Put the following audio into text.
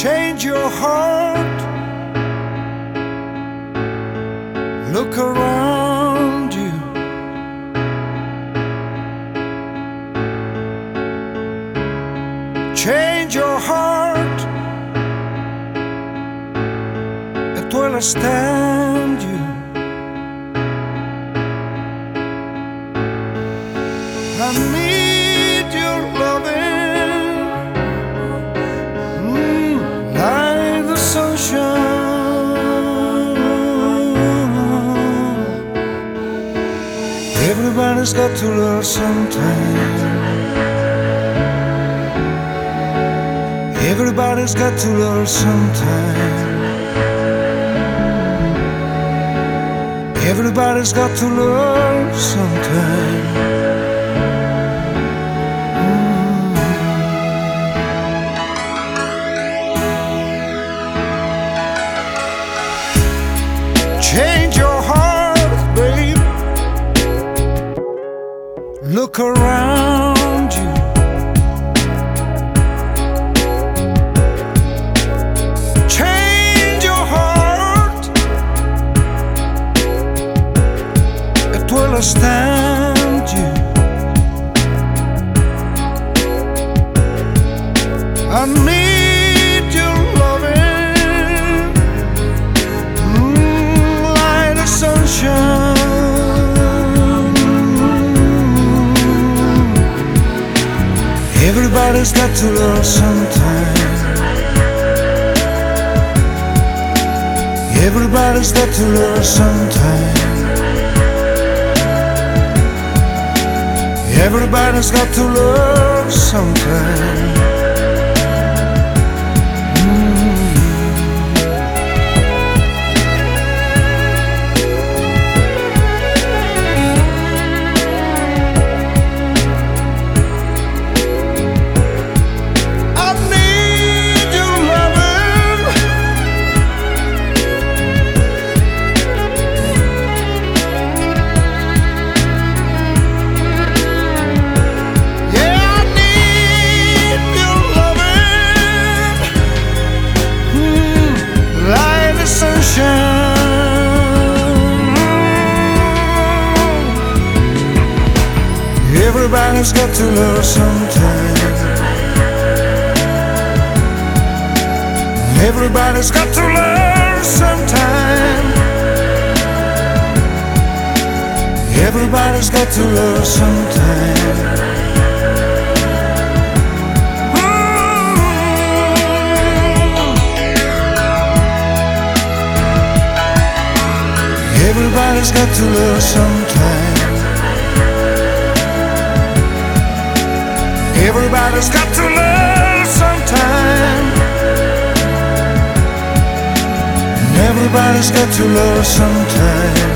Change your heart. Look around you. Change your heart. It will stand you. I need your loving, like the sunshine. Everybody's got to learn sometime. Everybody's got to learn sometime. Everybody's got to learn sometime. Change your heart, babe. Look around you. Change your heart. It will stand you. I need your loving, like the sunshine. Everybody's got to learn sometime. Everybody's got to learn sometime. Everybody's got to learn sometime. Everybody's got to learn sometime. Everybody's got to learn sometime. Everybody's got to learn sometime. Everybody's got to learn sometime. Everybody's got to learn sometime. Everybody's got to learn sometime.